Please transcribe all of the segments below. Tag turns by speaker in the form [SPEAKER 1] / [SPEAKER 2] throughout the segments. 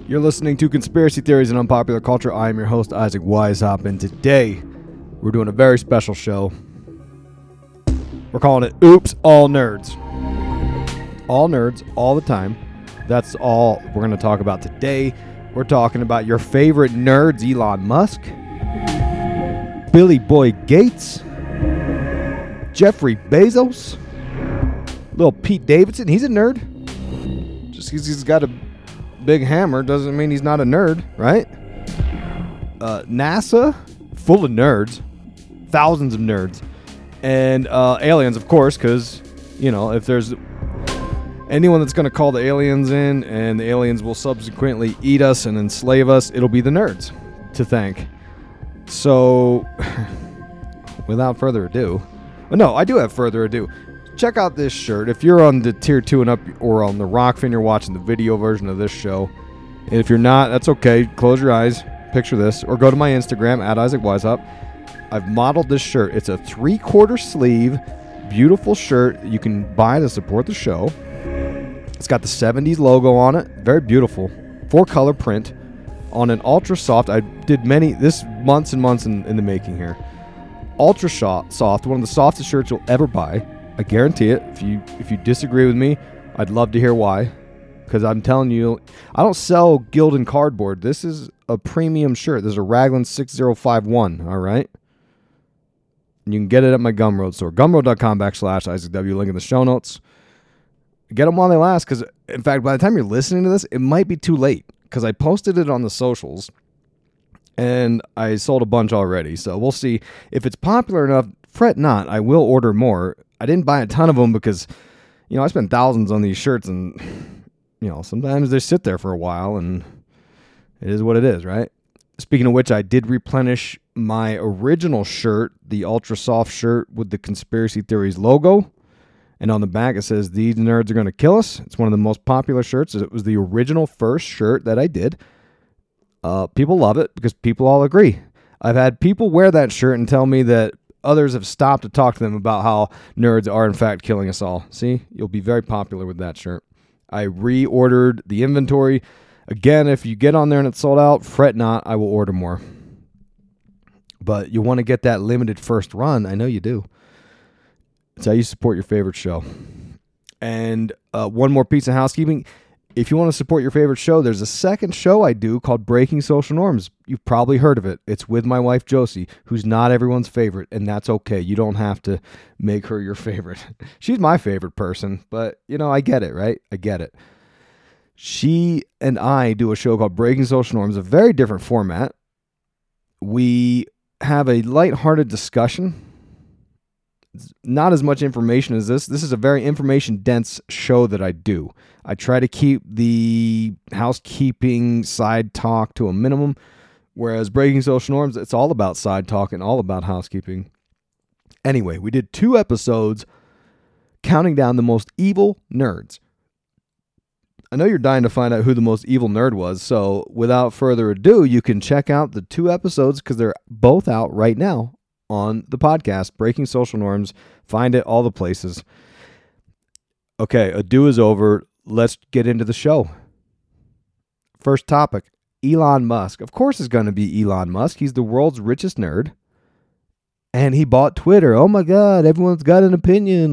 [SPEAKER 1] You're listening to Conspiracy Theories and Unpopular Culture. I am your host, Isaac Weishaupt, and today we're doing a very special show. We're calling it Oops, All Nerds. All nerds, all the time. That's all we're going to talk about today. We're talking about your favorite nerds, Elon Musk, Billy Boy Gates, Jeffrey Bezos, little Pete Davidson. He's a nerd. Just because he's got a big hammer doesn't mean he's not a nerd, right? NASA, full of nerds, thousands of nerds, and aliens, of course, because, you know, if there's anyone that's going to call the aliens in and the aliens will subsequently eat us and enslave us, it'll be the nerds to thank. So, without further ado, but no, I do have further ado. Check out this shirt. If you're on the tier 2 and up or on the Rockfin, you're watching the video version of this show. And if you're not, that's okay. Close your eyes, picture this, or go to my Instagram, at Isaac Weishaupt. I've modeled this shirt. It's a 3/4 sleeve, beautiful shirt you can buy to support the show. It's got the 70s logo on it. Very beautiful. 4-color print on an ultra soft. I did this months and months in the making here. Ultra soft, one of the softest shirts you'll ever buy. I guarantee it. If you disagree with me, I'd love to hear why. Because I'm telling you, I don't sell Gildan cardboard. This is a premium shirt. This is a Raglan 6051, all right? And you can get it at my Gumroad store. Gumroad.com/IsaacW. Link in the show notes. Get them while they last, because, in fact, by the time you're listening to this, it might be too late. Because I posted it on the socials, and I sold a bunch already. So we'll see. If it's popular enough, fret not. I will order more. I didn't buy a ton of them because, you know, I spent thousands on these shirts, and, you know, sometimes they sit there for a while, and it is what it is, right? Speaking of which, I did replenish my original shirt, the ultra soft shirt with the Conspiracy Theories logo, and on the back it says, "These nerds are going to kill us." It's one of the most popular shirts. It was the original first shirt that I did. People love it because people all agree. I've had people wear that shirt and tell me that others have stopped to talk to them about how nerds are in fact killing us all. See, you'll be very popular with that shirt. I reordered the inventory. Again, if you get on there and it's sold out, fret not, I will order more. But you want to get that limited first run. I know you do. It's how you support your favorite show. And one more piece of housekeeping. If you want to support your favorite show, there's a second show I do called Breaking Social Norms. You've probably heard of it. It's with my wife, Josie, who's not everyone's favorite, and that's okay. You don't have to make her your favorite. She's my favorite person, but, you know, I get it, right? I get it. She and I do a show called Breaking Social Norms, a very different format. We have a lighthearted discussion. It's not as much information as this. This is a very information-dense show that I do. I try to keep the housekeeping side talk to a minimum, whereas Breaking Social Norms, it's all about side talk and all about housekeeping. Anyway, we did 2 episodes counting down the most evil nerds. I know you're dying to find out who the most evil nerd was, so without further ado, you can check out the 2 episodes because they're both out right now on the podcast, Breaking Social Norms. Find it all the places. Okay, ado is over. Let's get into the show. First topic, Elon Musk. Of course it's going to be Elon Musk. He's the world's richest nerd. And he bought Twitter. Oh my God, everyone's got an opinion.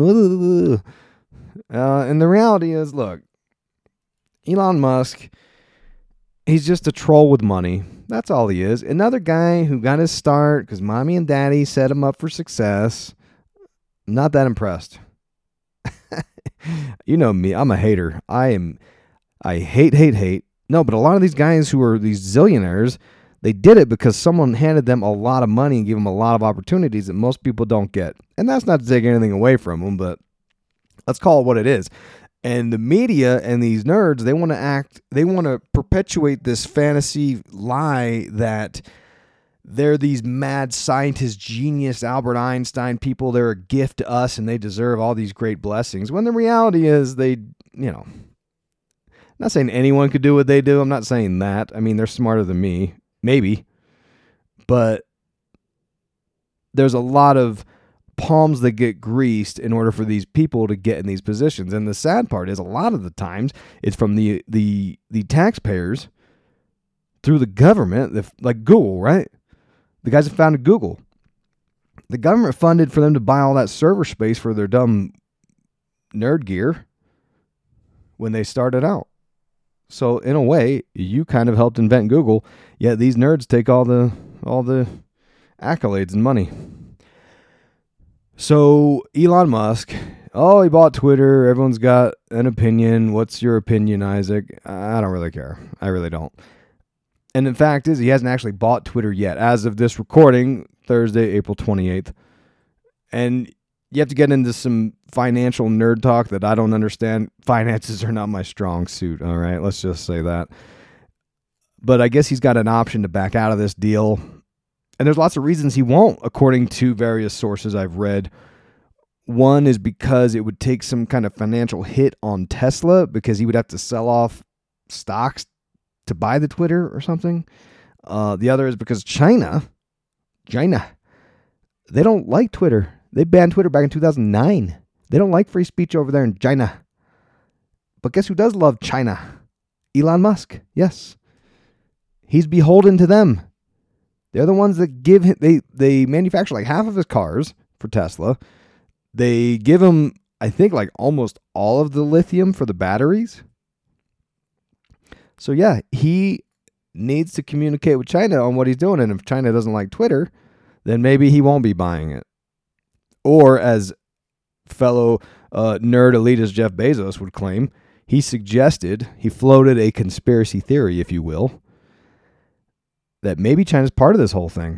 [SPEAKER 1] And the reality is, look, Elon Musk, he's just a troll with money. That's all he is. Another guy who got his start because mommy and daddy set him up for success. I'm not that impressed. You know me. I'm a hater. I hate. No, but a lot of these guys who are these zillionaires, they did it because someone handed them a lot of money and gave them a lot of opportunities that most people don't get. And that's not to take anything away from them, but let's call it what it is. And the media and these nerds, they want to perpetuate this fantasy lie that they're these mad scientist, genius, Albert Einstein people. They're a gift to us and they deserve all these great blessings. When the reality is I'm not saying anyone could do what they do. I'm not saying that. I mean, they're smarter than me, maybe. But there's a lot of palms that get greased in order for these people to get in these positions. And the sad part is a lot of the times it's from the taxpayers through the government, like Google, right? The guys that founded Google. The government funded for them to buy all that server space for their dumb nerd gear when they started out. So in a way, you kind of helped invent Google, yet these nerds take all the accolades and money. So Elon Musk, he bought Twitter. Everyone's got an opinion. What's your opinion, Isaac? I don't really care. I really don't. And the fact is, he hasn't actually bought Twitter yet. As of this recording, Thursday, April 28th. And you have to get into some financial nerd talk that I don't understand. Finances are not my strong suit, all right? Let's just say that. But I guess he's got an option to back out of this deal. And there's lots of reasons he won't, according to various sources I've read. One is because it would take some kind of financial hit on Tesla because he would have to sell off stocks to buy the Twitter or something. The other is because China, they don't like Twitter. They banned Twitter back in 2009. They don't like free speech over there in China. But guess who does love China? Elon Musk. Yes. He's beholden to them. They're the ones that give him, they manufacture like half of his cars for Tesla. They give him, I think, like almost all of the lithium for the batteries. So yeah, he needs to communicate with China on what he's doing. And if China doesn't like Twitter, then maybe he won't be buying it. Or as fellow nerd elitist Jeff Bezos would claim, he floated a conspiracy theory, if you will, that maybe China's part of this whole thing.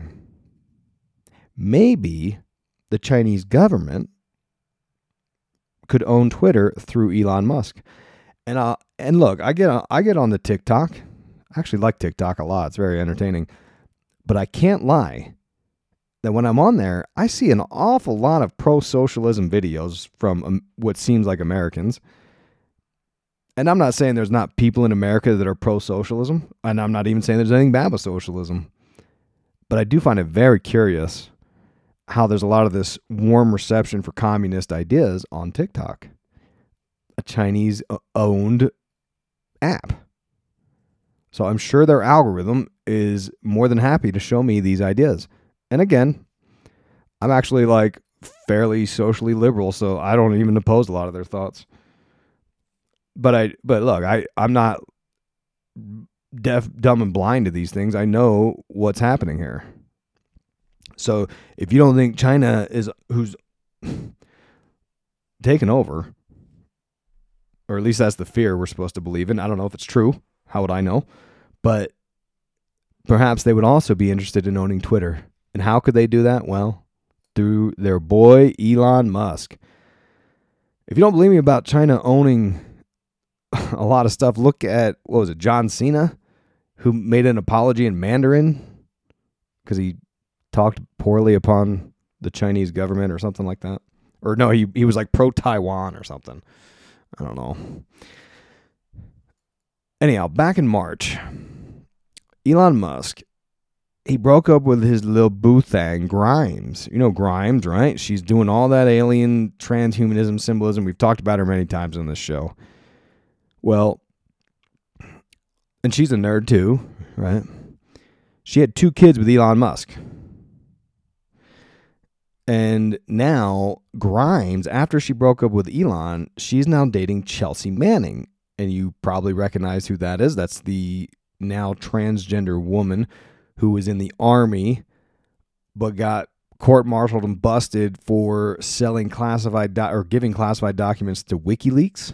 [SPEAKER 1] Maybe the Chinese government could own Twitter through Elon Musk. And look, I get on the TikTok. I actually like TikTok a lot. It's very entertaining. But I can't lie that when I'm on there, I see an awful lot of pro-socialism videos from what seems like Americans. And I'm not saying there's not people in America that are pro-socialism, and I'm not even saying there's anything bad with socialism. But I do find it very curious how there's a lot of this warm reception for communist ideas on TikTok, a Chinese-owned app. So I'm sure their algorithm is more than happy to show me these ideas. And again, I'm actually like fairly socially liberal, so I don't even oppose a lot of their thoughts. But look, I'm not deaf, dumb, and blind to these things. I know what's happening here. So if you don't think China is who's taken over, or at least that's the fear we're supposed to believe in. I don't know if it's true. How would I know? But perhaps they would also be interested in owning Twitter. And how could they do that? Well, through their boy Elon Musk. If you don't believe me about China owning a lot of stuff, look at, John Cena, who made an apology in Mandarin because he talked poorly upon the Chinese government or something like that. Or no, he was like pro-Taiwan or something. I don't know. Anyhow, back in March, Elon Musk, he broke up with his little boo thing, Grimes. You know Grimes, right? She's doing all that alien transhumanism symbolism. We've talked about her many times on this show. Well, and she's a nerd too, right? She had 2 kids with Elon Musk. And now Grimes, after she broke up with Elon, she's now dating Chelsea Manning. And you probably recognize who that is. That's the now transgender woman who was in the army but got court-martialed and busted for selling classified or giving classified documents to WikiLeaks.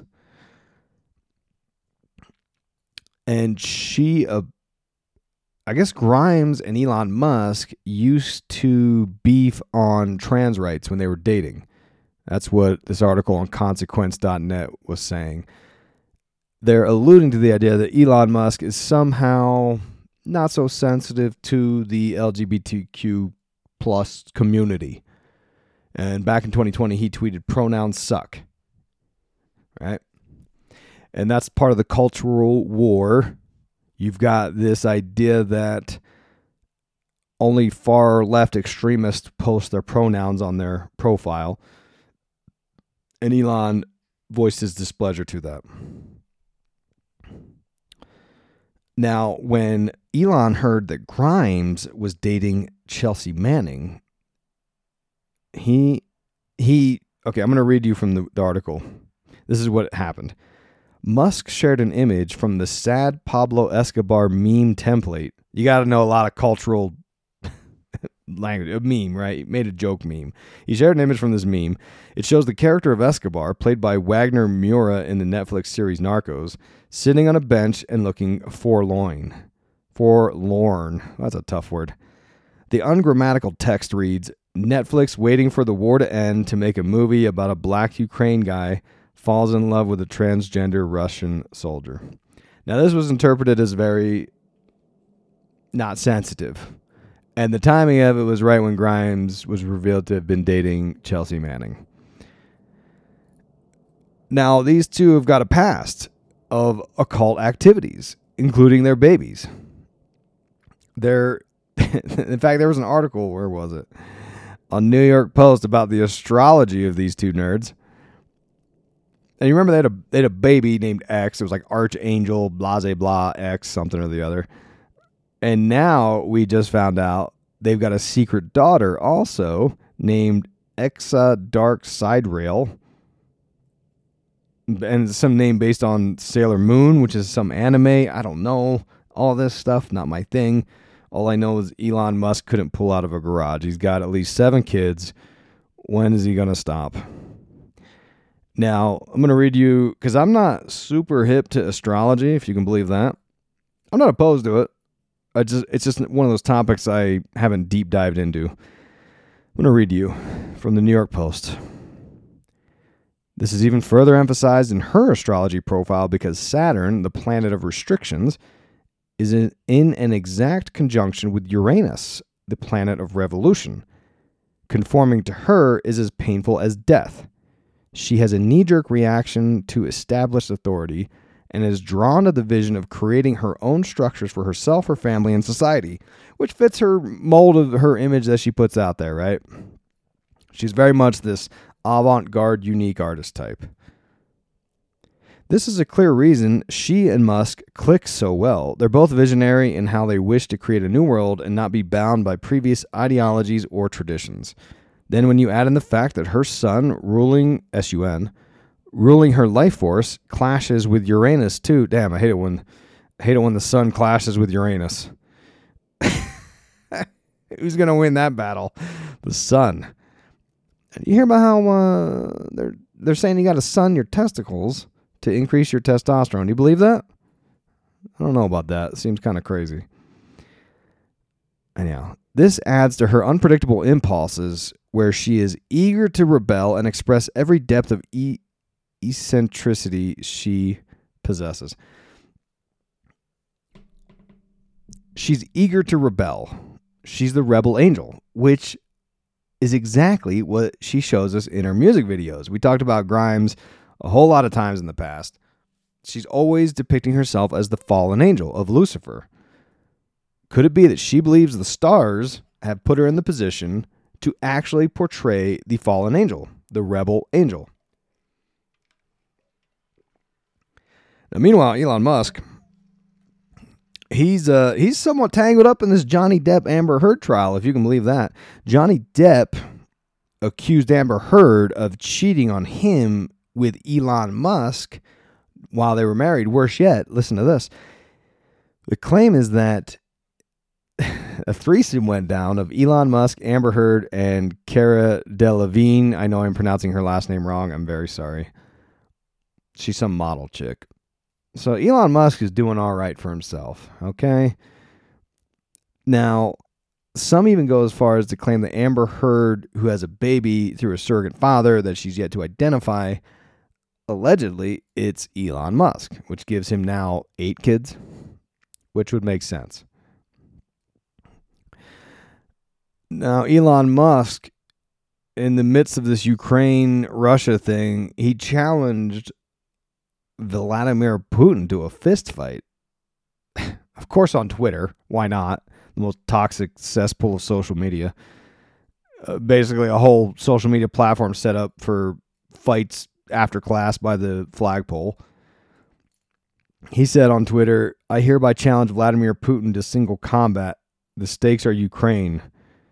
[SPEAKER 1] And she, I guess Grimes and Elon Musk used to beef on trans rights when they were dating. That's what this article on consequence.net was saying. They're alluding to the idea that Elon Musk is somehow not so sensitive to the LGBTQ plus community. And back in 2020, he tweeted, "Pronouns suck." Right? And that's part of the cultural war. You've got this idea that only far left extremists post their pronouns on their profile. And Elon voiced his displeasure to that. Now, when Elon heard that Grimes was dating Chelsea Manning, okay, I'm going to read you from the article. This is what happened. Musk shared an image from the sad Pablo Escobar meme template. You got to know a lot of cultural language. A meme, right? He made a joke meme. He shared an image from this meme. It shows the character of Escobar, played by Wagner Moura in the Netflix series Narcos, sitting on a bench and looking forlorn. Forlorn. That's a tough word. The ungrammatical text reads, Netflix waiting for the war to end to make a movie about a black Ukraine guy falls in love with a transgender Russian soldier. Now, this was interpreted as very not sensitive. And the timing of it was right when Grimes was revealed to have been dating Chelsea Manning. Now, these two have got a past of occult activities, including their babies. In fact, there was an article, where was it? On New York Post about the astrology of these two nerds. And you remember they had a baby named X. It was like Archangel, blase blah, X, something or the other. And now we just found out they've got a secret daughter also named Exa Dark Side Rail. And some name based on Sailor Moon, which is some anime. I don't know. All this stuff, not my thing. All I know is Elon Musk couldn't pull out of a garage. He's got at least 7 kids. When is he going to stop? Now, I'm going to read you, because I'm not super hip to astrology, if you can believe that. I'm not opposed to it. It's just one of those topics I haven't deep dived into. I'm going to read you from the New York Post. This is even further emphasized in her astrology profile because Saturn, the planet of restrictions, is in an exact conjunction with Uranus, the planet of revolution. Conforming to her is as painful as death. She has a knee-jerk reaction to established authority and is drawn to the vision of creating her own structures for herself, her family, and society, which fits her mold of her image that she puts out there, right? She's very much this avant-garde, unique artist type. This is a clear reason she and Musk click so well. They're both visionary in how they wish to create a new world and not be bound by previous ideologies or traditions. Then when you add in the fact that her sun, ruling her life force, clashes with Uranus too. Damn, I hate it when the sun clashes with Uranus. Who's gonna win that battle? The sun. You hear about how they're saying you got to sun your testicles to increase your testosterone. Do you believe that? I don't know about that. It seems kind of crazy. Anyhow, this adds to her unpredictable impulses, where she is eager to rebel and express every depth of eccentricity she possesses. She's eager to rebel. She's the rebel angel, which is exactly what she shows us in her music videos. We talked about Grimes a whole lot of times in the past. She's always depicting herself as the fallen angel of Lucifer. Could it be that she believes the stars have put her in the position to actually portray the fallen angel, the rebel angel? Now, meanwhile, Elon Musk, he's somewhat tangled up in this Johnny Depp Amber Heard trial, if you can believe that. Johnny Depp accused Amber Heard of cheating on him with Elon Musk while they were married. Worse yet, listen to this. The claim is that a threesome went down of Elon Musk, Amber Heard, and Cara Delevingne. I know I'm pronouncing her last name wrong. I'm very sorry. She's some model chick. So Elon Musk is doing all right for himself, okay? Now, some even go as far as to claim that Amber Heard, who has a baby through a surrogate father that she's yet to identify, allegedly it's Elon Musk, which gives him now 8 kids, which would make sense. Now, Elon Musk, in the midst of this Ukraine-Russia thing, he challenged Vladimir Putin to a fist fight. Of course on Twitter. Why not? The most toxic cesspool of social media. Basically a whole social media platform set up for fights after class by the flagpole. He said on Twitter, "I hereby challenge Vladimir Putin to single combat. The stakes are Ukraine."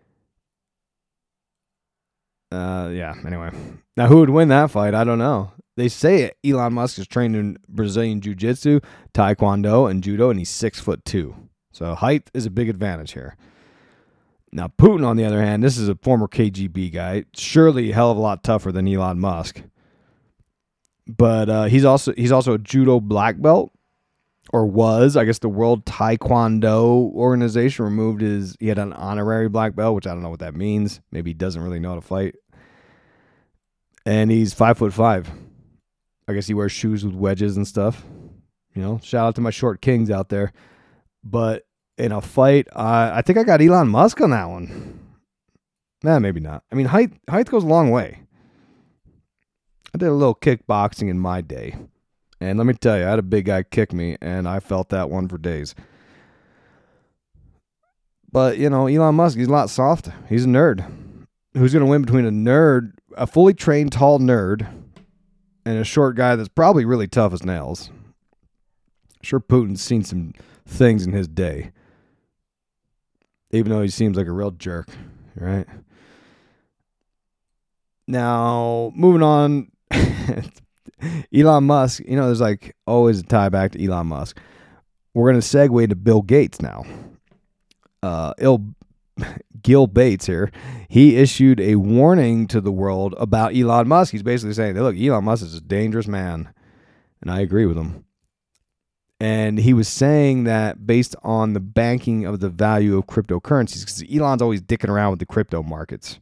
[SPEAKER 1] Yeah, anyway. Now, who would win that fight? I don't know. They say Elon Musk is trained in Brazilian Jiu-Jitsu, Taekwondo, and Judo, and he's 6'2". So height is a big advantage here. Now, Putin, on the other hand, this is a former KGB guy. Surely a hell of a lot tougher than Elon Musk. But he's also a Judo black belt, or was. I guess the World Taekwondo organization removed he had an honorary black belt, which I don't know what that means. Maybe he doesn't really know how to fight. And he's 5'5". I guess he wears shoes with wedges and stuff. Shout out to my short kings out there. But in a fight, I think I got Elon Musk on that one. Nah, maybe not. I mean, height goes a long way. I did a little kickboxing in my day. And let me tell you, I had a big guy kick me, and I felt that one for days. But, Elon Musk, he's a lot softer. He's a nerd. Who's going to win between a fully trained tall nerd, and a short guy that's probably really tough as nails? Sure, Putin's seen some things in his day. Even though he seems like a real jerk, right? Now, moving on. Elon Musk, there's like always a tie back to Elon Musk. We're going to segue to Bill Gates now. Gil Bates here, he issued a warning to the world about Elon Musk. He's basically saying, look, Elon Musk is a dangerous man. And I agree with him. And he was saying that based on the banking of the value of cryptocurrencies, because Elon's always dicking around with the crypto markets.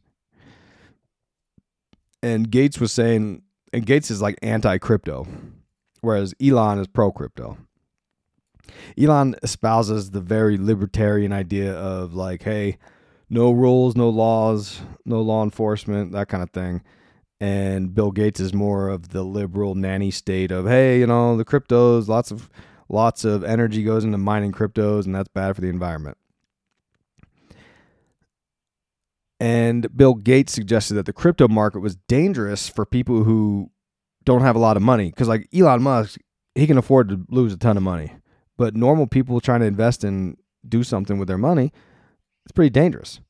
[SPEAKER 1] And Gates was saying, and Gates is like anti-crypto, whereas Elon is pro-crypto. Elon espouses the very libertarian idea of like, hey, no rules, no laws, no law enforcement, that kind of thing. And Bill Gates is more of the liberal nanny state of, hey, the cryptos, lots of energy goes into mining cryptos, and that's bad for the environment. And Bill Gates suggested that the crypto market was dangerous for people who don't have a lot of money. Because like Elon Musk, he can afford to lose a ton of money. But normal people trying to invest and do something with their money, it's pretty dangerous.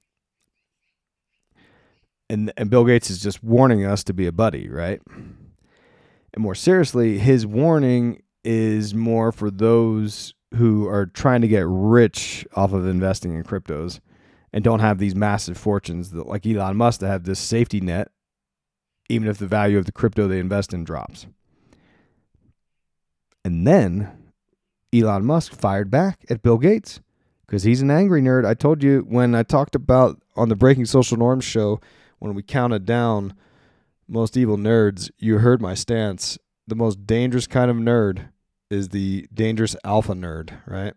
[SPEAKER 1] And Bill Gates is just warning us to be a buddy, right? And more seriously, his warning is more for those who are trying to get rich off of investing in cryptos and don't have these massive fortunes that, like Elon Musk, to have this safety net, even if the value of the crypto they invest in drops. And then Elon Musk fired back at Bill Gates because he's an angry nerd. I told you when I talked about on the Breaking Social Norms show, when we counted down most evil nerds, you heard my stance. The most dangerous kind of nerd is the dangerous alpha nerd, right?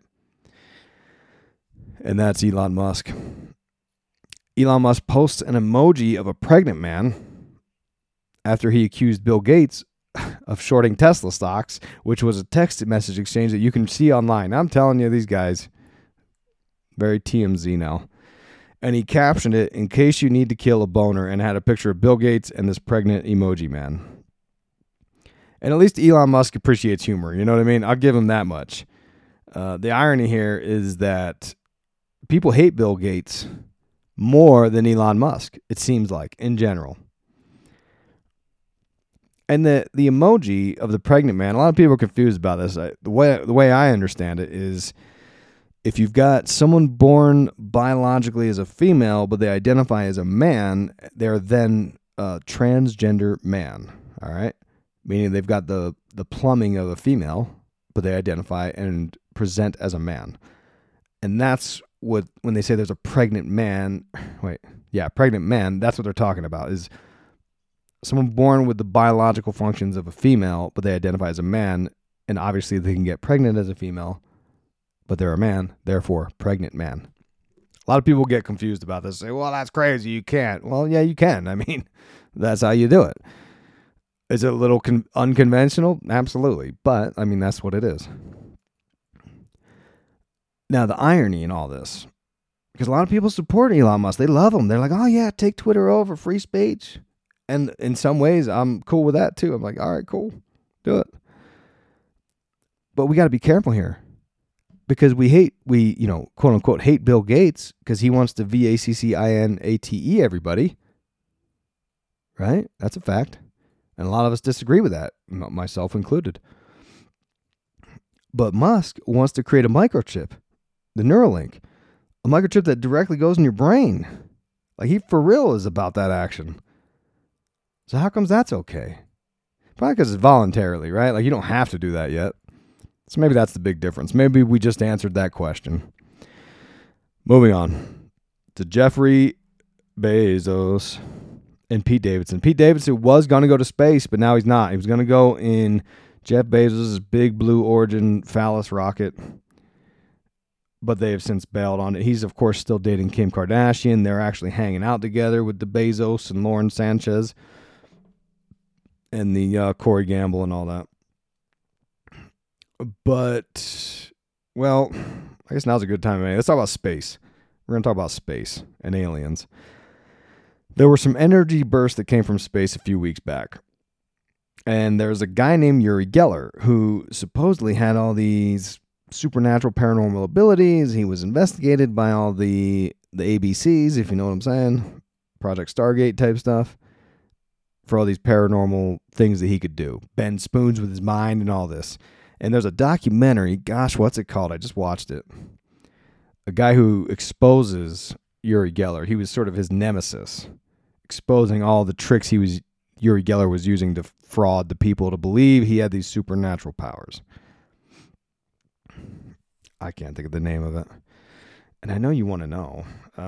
[SPEAKER 1] And that's Elon Musk. Elon Musk posts an emoji of a pregnant man after he accused Bill Gates of shorting Tesla stocks, which was a text message exchange that you can see online. I'm telling you, these guys, very TMZ now. And he captioned it, "In case you need to kill a boner," and had a picture of Bill Gates and this pregnant emoji man. And at least Elon Musk appreciates humor. You know what I mean? I'll give him that much. The irony here is that people hate Bill Gates more than Elon Musk, it seems like, in general. And the emoji of the pregnant man, a lot of people are confused about this. The way I understand it is, if you've got someone born biologically as a female, but they identify as a man, they're then a transgender man, all right? Meaning they've got the plumbing of a female, but they identify and present as a man. And that's what, when they say there's a pregnant man, pregnant man, that's what they're talking about, is someone born with the biological functions of a female, but they identify as a man, and obviously they can get pregnant as a female, but they're a man, therefore pregnant man. A lot of people get confused about this. Say, well, that's crazy. You can't. Well, yeah, you can. I mean, that's how you do it. Is it a little unconventional? Absolutely. But, I mean, that's what it is. Now, the irony in all this, because a lot of people support Elon Musk. They love him. They're like, oh, yeah, take Twitter over, free speech. And in some ways, I'm cool with that, too. I'm like, all right, cool. Do it. But we got to be careful here because we quote unquote hate Bill Gates because he wants to VACCINATE everybody. Right? That's a fact. And a lot of us disagree with that, myself included. But Musk wants to create a microchip, the Neuralink, a microchip that directly goes in your brain. Like, he for real is about that action. So how comes that's okay? Probably because it's voluntarily, right? Like, you don't have to do that yet. So maybe that's the big difference. Maybe we just answered that question. Moving on to Jeffrey Bezos and Pete Davidson. Pete Davidson was going to go to space, but now he's not. He was going to go in Jeff Bezos' big Blue Origin phallus rocket, but they have since bailed on it. He's, of course, still dating Kim Kardashian. They're actually hanging out together with the Bezos and Lauren Sanchez and the Corey Gamble and all that. But, well, I guess now's a good time. Let's talk about space. We're going to talk about space and aliens. There were some energy bursts that came from space a few weeks back. And there's a guy named Uri Geller who supposedly had all these supernatural paranormal abilities. He was investigated by all the ABCs, if you know what I'm saying, Project Stargate type stuff, for all these paranormal things that he could do. Bend spoons with his mind and all this. And there's a documentary, gosh, what's it called? I just watched it. A guy who exposes Uri Geller. He was sort of his nemesis, exposing all the tricks Uri Geller was using to fraud the people to believe he had these supernatural powers. I can't think of the name of it. And I know you want to know.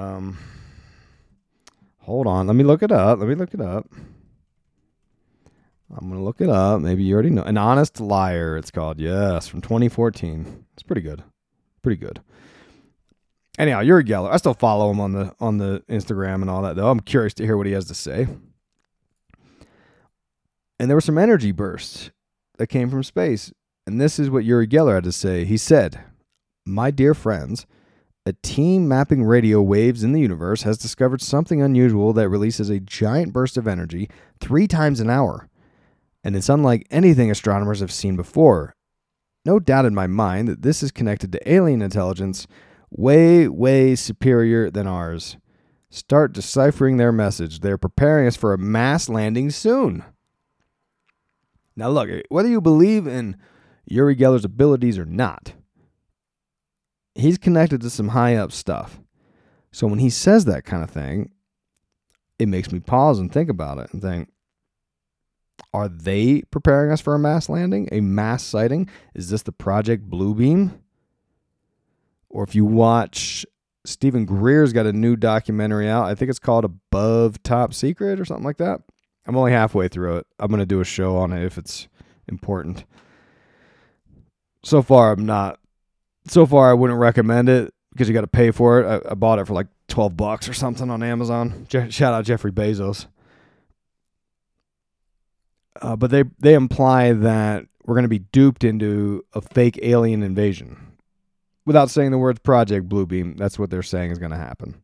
[SPEAKER 1] Hold on. Let me look it up. I'm going to look it up. Maybe you already know. An Honest Liar, it's called. Yes, from 2014. It's pretty good. Anyhow, Uri Geller. I still follow him on the Instagram and all that, though. I'm curious to hear what he has to say. And there were some energy bursts that came from space. And this is what Uri Geller had to say. He said, "My dear friends, a team mapping radio waves in the universe has discovered something unusual that releases a giant burst of energy 3 times an hour. And it's unlike anything astronomers have seen before. No doubt in my mind that this is connected to alien intelligence way, way superior than ours. Start deciphering their message. They're preparing us for a mass landing soon." Now look, whether you believe in Uri Geller's abilities or not, he's connected to some high up stuff. So when he says that kind of thing, it makes me pause and think about it and think, are they preparing us for a mass landing, a mass sighting? Is this the Project Bluebeam? Or if you watch, Stephen Greer's got a new documentary out. I think it's called Above Top Secret or something like that. I'm only halfway through it. I'm going to do a show on it if it's important. So far, I wouldn't recommend it because you got to pay for it. I bought it for like $12 or something on Amazon. Shout out Jeffrey Bezos. But they imply that we're going to be duped into a fake alien invasion. Without saying the words Project Bluebeam, that's what they're saying is going to happen.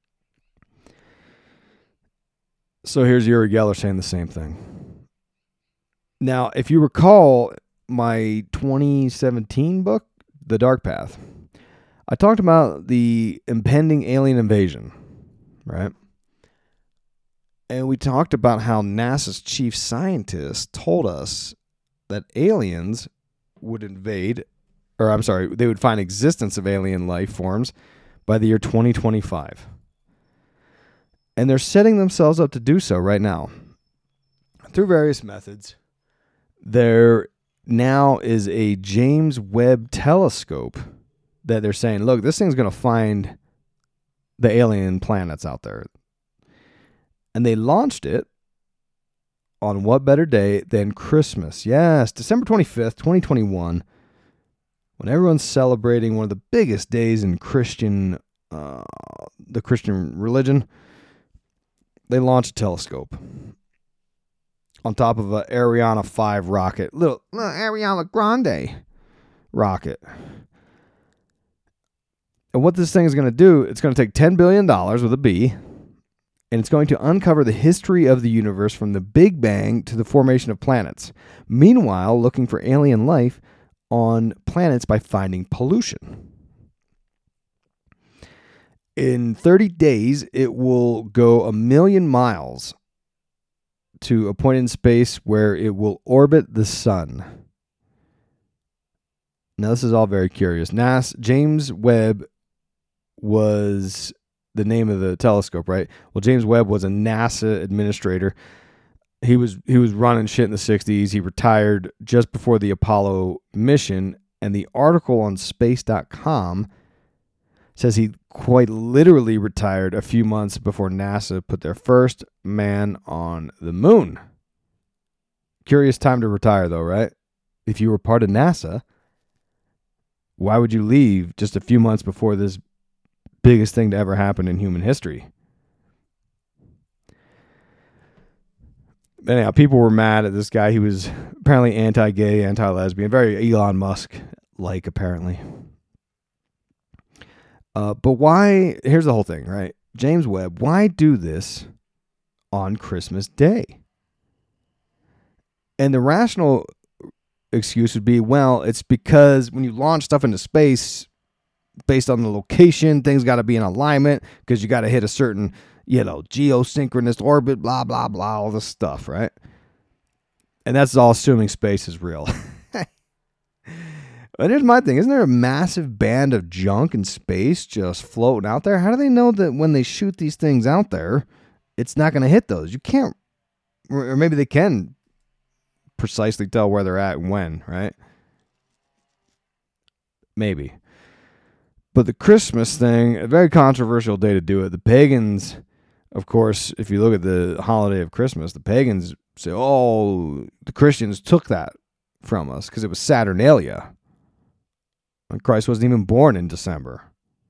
[SPEAKER 1] So here's Uri Geller saying the same thing. Now, if you recall my 2017 book, The Dark Path, I talked about the impending alien invasion, right? And we talked about how NASA's chief scientist told us that aliens would they would find existence of alien life forms by the year 2025. And they're setting themselves up to do so right now through various methods. There now is a James Webb telescope that they're saying, look, this thing's going to find the alien planets out there. And they launched it on what better day than Christmas? Yes, December 25th, 2021, when everyone's celebrating one of the biggest days in the Christian religion. They launched a telescope on top of an Ariana 5 rocket, little Ariana Grande rocket. And what this thing is going to do, it's going to take $10 billion with a B, and it's going to uncover the history of the universe from the Big Bang to the formation of planets. Meanwhile, looking for alien life on planets by finding pollution. In 30 days, it will go 1 million miles to a point in space where it will orbit the sun. Now, this is all very curious. James Webb was the name of the telescope, right? Well, James Webb was a NASA administrator. He was running shit in the 60s. He retired just before the Apollo mission, and the article on space.com says he quite literally retired a few months before NASA put their first man on the moon. Curious time to retire, though, right? If you were part of NASA, why would you leave just a few months before this biggest thing to ever happen in human history? Anyhow, people were mad at this guy. He was apparently anti-gay, anti-lesbian, very Elon Musk-like, apparently. But why? Here's the whole thing, right? James Webb, why do this on Christmas Day? And the rational excuse would be, well, it's because when you launch stuff into space, based on the location, things got to be in alignment because you got to hit a certain, geosynchronous orbit, blah, blah, blah, all this stuff, right? And that's all assuming space is real. But here's my thing. Isn't there a massive band of junk in space just floating out there? How do they know that when they shoot these things out there, it's not going to hit those? You can't, or maybe they can precisely tell where they're at and when, right? Maybe. But the Christmas thing, a very controversial day to do it. The pagans, of course, if you look at the holiday of Christmas, the pagans say, oh, the Christians took that from us because it was Saturnalia. And Christ wasn't even born in December.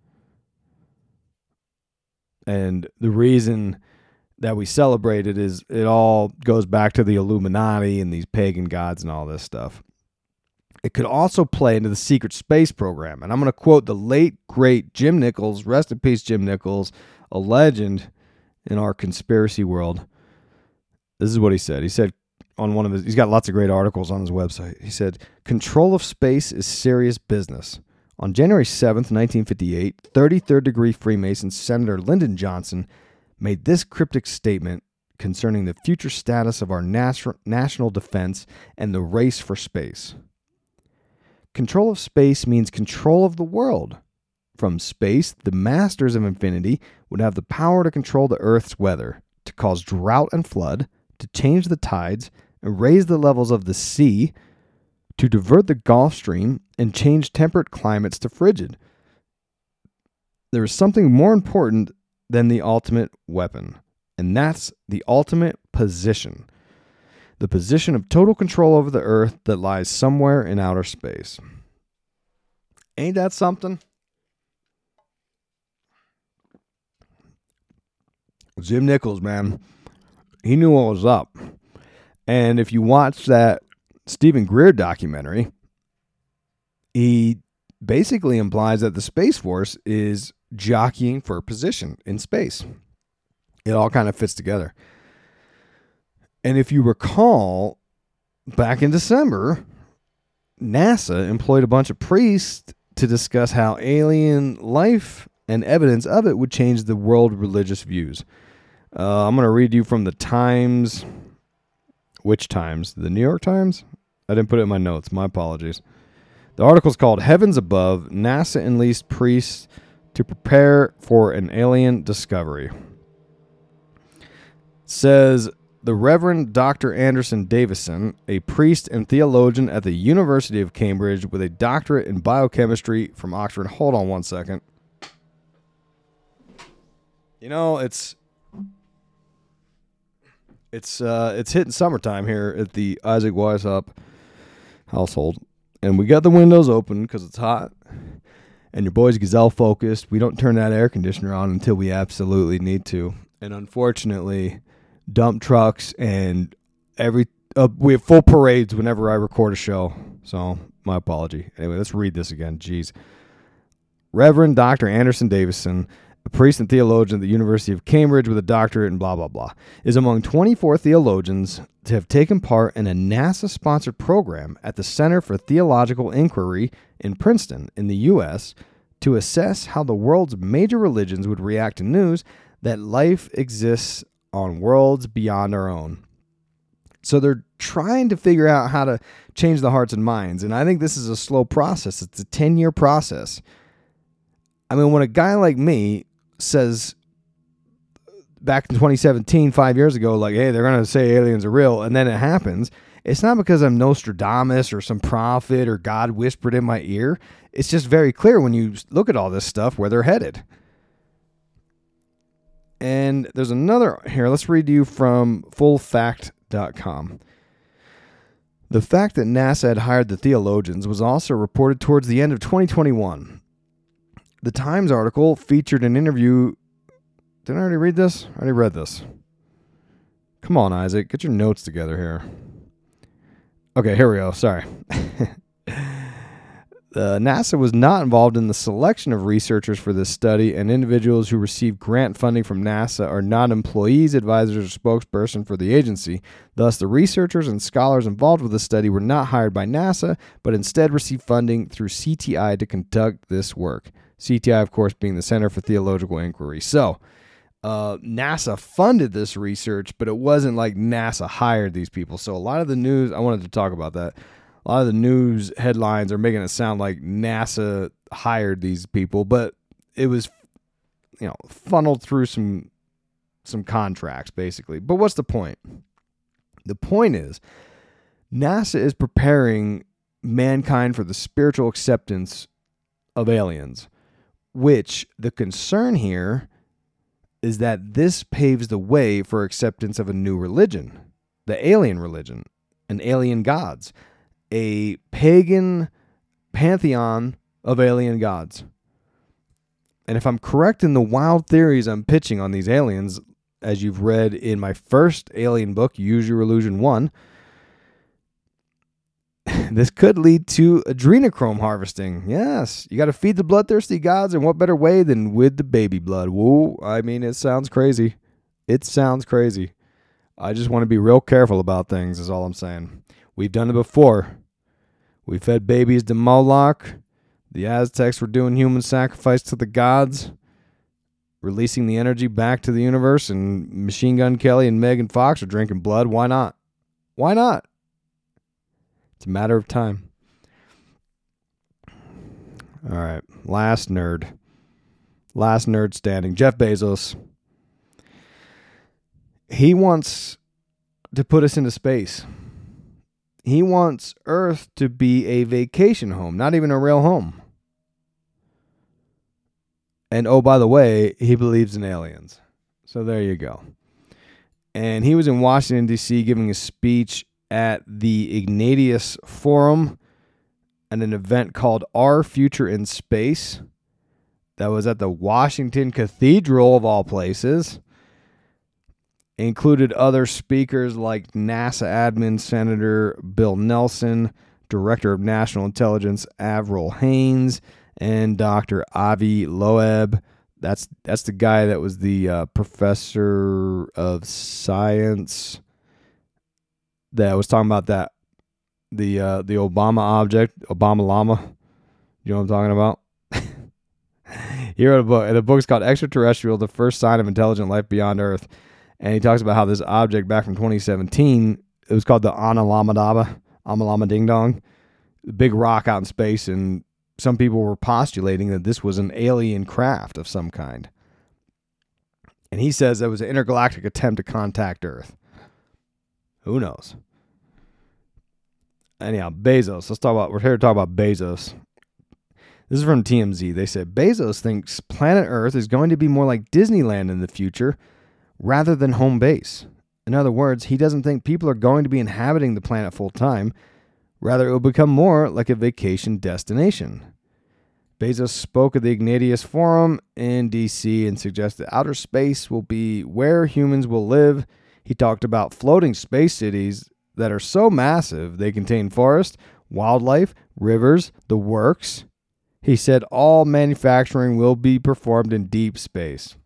[SPEAKER 1] And the reason that we celebrate it is it all goes back to the Illuminati and these pagan gods and all this stuff. It could also play into the secret space program. And I'm going to quote the late, great Jim Nichols. Rest in peace, Jim Nichols, a legend in our conspiracy world. This is what he said. He said on one of his, he's got lots of great articles on his website. He said, control of space is serious business. On January 7th, 1958, 33rd degree Freemason Senator Lyndon Johnson made this cryptic statement concerning the future status of our national defense and the race for space. Control of space means control of the world. From space, the masters of infinity would have the power to control the Earth's weather, to cause drought and flood, to change the tides and raise the levels of the sea, to divert the Gulf Stream and change temperate climates to frigid. There is something more important than the ultimate weapon, and that's the ultimate position. The position of total control over the Earth that lies somewhere in outer space. Ain't that something? Jim Nichols, man, he knew what was up. And if you watch that Stephen Greer documentary, he basically implies that the Space Force is jockeying for position in space. It all kind of fits together. And if you recall, back in December, NASA employed a bunch of priests to discuss how alien life and evidence of it would change the world religious views. I'm going to read you from the Times. Which Times? The New York Times? I didn't put it in my notes. My apologies. The article's called Heavens Above, NASA Enlist Priests to Prepare for an Alien Discovery. It says, the Reverend Dr. Anderson Davison, a priest and theologian at the University of Cambridge with a doctorate in biochemistry from Oxford. Hold on one second. You know, it's hitting summertime here at the Isaac Weishaupt household. And we got the windows open because it's hot. And your boy's gazelle focused. We don't turn that air conditioner on until we absolutely need to. And unfortunately, dump trucks and we have full parades whenever I record a show. So my apology. Anyway, let's read this again. Jeez. Reverend Dr. Anderson Davison, a priest and theologian at the University of Cambridge with a doctorate in blah, blah, blah, is among 24 theologians to have taken part in a NASA-sponsored program at the Center for Theological Inquiry in Princeton in the U.S. to assess how the world's major religions would react to news that life exists on worlds beyond our own. So they're trying to figure out how to change the hearts and minds, and I think this is a slow process. It's a 10-year process. I mean, when a guy like me says back in 2017, 5 years ago, like, hey, they're going to say aliens are real, and then it happens, it's not because I'm Nostradamus or some prophet or God whispered in my ear. It's just very clear when you look at all this stuff where they're headed. And there's another here. Let's read you from fullfact.com. The fact that NASA had hired the theologians was also reported towards the end of 2021. The Times article featured an interview. Did I already read this? I already read this. Come on, Isaac. Get your notes together here. Okay, here we go. Sorry. NASA was not involved in the selection of researchers for this study, and individuals who receive grant funding from NASA are not employees, advisors, or spokesperson for the agency. Thus, the researchers and scholars involved with the study were not hired by NASA, but instead received funding through CTI to conduct this work. CTI, of course, being the Center for Theological Inquiry. So, NASA funded this research, but it wasn't like NASA hired these people. So a lot of the news, I wanted to talk about that. A lot of the news headlines are making it sound like NASA hired these people, but it was, funneled through some contracts, basically. But what's the point? The point is, NASA is preparing mankind for the spiritual acceptance of aliens, which the concern here is that this paves the way for acceptance of a new religion, the alien religion, and alien gods, a pagan pantheon of alien gods. And if I'm correct in the wild theories I'm pitching on these aliens, as you've read in my first alien book, Use Your Illusion 1, this could lead to adrenochrome harvesting. Yes, you got to feed the bloodthirsty gods, and what better way than with the baby blood? Whoa, I mean, it sounds crazy. It sounds crazy. I just want to be real careful about things, is all I'm saying. We've done it before. We fed babies to Moloch. The Aztecs were doing human sacrifice to the gods, releasing the energy back to the universe, and Machine Gun Kelly and Megan Fox are drinking blood. Why not? Why not? It's a matter of time. All right. Last nerd standing. Jeff Bezos. He wants to put us into space. He wants Earth to be a vacation home, not even a real home. And oh, by the way, he believes in aliens. So there you go. And he was in Washington, D.C. giving a speech at the Ignatius Forum at an event called Our Future in Space. That was at the Washington Cathedral, of all places. Included other speakers like NASA admin Senator Bill Nelson, Director of National Intelligence Avril Haines, and Dr. Avi Loeb. That's the guy that was the professor of science that was talking about that the Obama object, Obama Llama. You know what I'm talking about? He wrote a book, and the book's called Extraterrestrial: The First Sign of Intelligent Life Beyond Earth. And he talks about how this object back from 2017, it was called the Amalama Ding Dong, the big rock out in space, and some people were postulating that this was an alien craft of some kind. And he says it was an intergalactic attempt to contact Earth. Who knows? Anyhow, Bezos. We're here to talk about Bezos. This is from TMZ. They said Bezos thinks planet Earth is going to be more like Disneyland in the future rather than home base. In other words, he doesn't think people are going to be inhabiting the planet full time. Rather, it will become more like a vacation destination. Bezos spoke at the Ignatius Forum in D.C. and suggested outer space will be where humans will live. He talked about floating space cities that are so massive they contain forest, wildlife, rivers, the works. He said all manufacturing will be performed in deep space.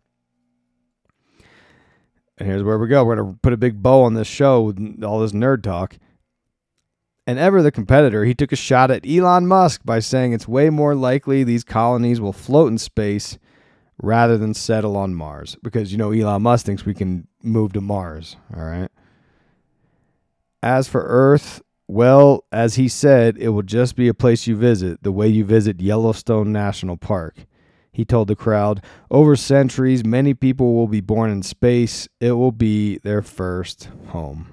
[SPEAKER 1] And here's where we go. We're going to put a big bow on this show with all this nerd talk. And ever the competitor, he took a shot at Elon Musk by saying it's way more likely these colonies will float in space rather than settle on Mars. Because, Elon Musk thinks we can move to Mars, all right? As for Earth, well, as he said, it will just be a place you visit, the way you visit Yellowstone National Park. He told the crowd, over centuries, many people will be born in space. It will be their first home.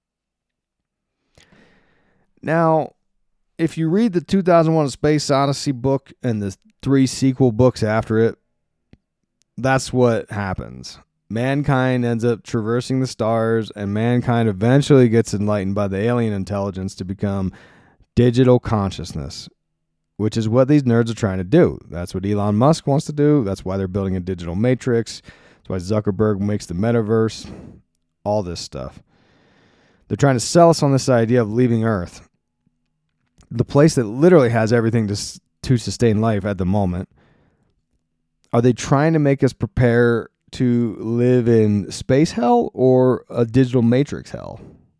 [SPEAKER 1] Now, if you read the 2001 A Space Odyssey book and the 3 sequel books after it, that's what happens. Mankind ends up traversing the stars, and mankind eventually gets enlightened by the alien intelligence to become digital consciousness, which is what these nerds are trying to do. That's what Elon Musk wants to do. That's why they're building a digital matrix. That's why Zuckerberg makes the metaverse. All this stuff. They're trying to sell us on this idea of leaving Earth, the place that literally has everything to sustain life at the moment. Are they trying to make us prepare to live in space hell or a digital matrix hell?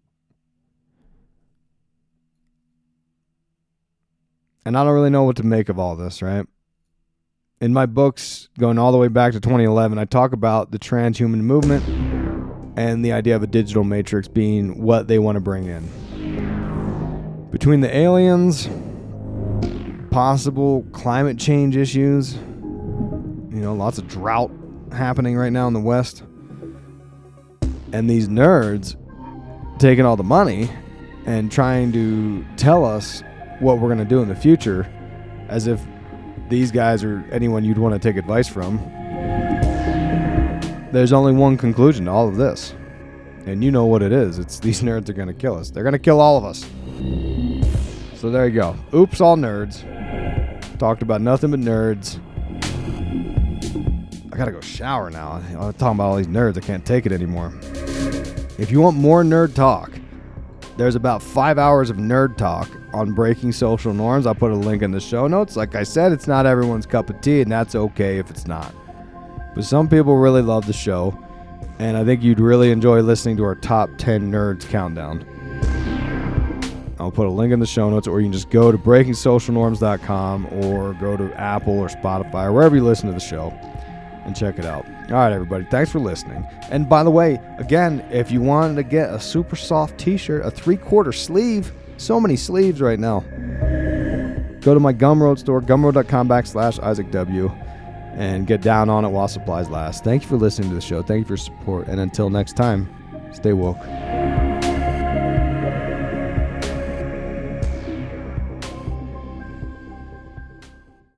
[SPEAKER 1] And I don't really know what to make of all this, right? In my books, going all the way back to 2011, I talk about the transhuman movement and the idea of a digital matrix being what they want to bring in. Between the aliens, possible climate change issues, lots of drought happening right now in the West, and these nerds taking all the money and trying to tell us what we're going to do in the future, as if these guys are anyone you'd want to take advice from. There's only one conclusion to all of this, and you know what it is. It's these nerds are going to kill us. They're going to kill all of us. So there you go. Oops, all nerds. Talked about nothing but nerds. I gotta go shower now. I'm talking about all these nerds. I can't take it anymore. If you want more nerd talk, there's about 5 hours of nerd talk on breaking social norms. I'll put a link in the show notes. Like I said, it's not everyone's cup of tea, and that's okay if it's not. But some people really love the show, and I think you'd really enjoy listening to our top 10 nerds countdown. I'll put a link in the show notes, or you can just go to breakingsocialnorms.com or go to Apple or Spotify or wherever you listen to the show and check it out. All right, everybody. Thanks for listening. And by the way, again, if you wanted to get a super soft t-shirt, a 3/4 sleeve, so many sleeves right now, go to my Gumroad store, gumroad.com/IsaacW, and get down on it while supplies last. Thank you for listening to the show. Thank you for your support. And until next time, stay woke.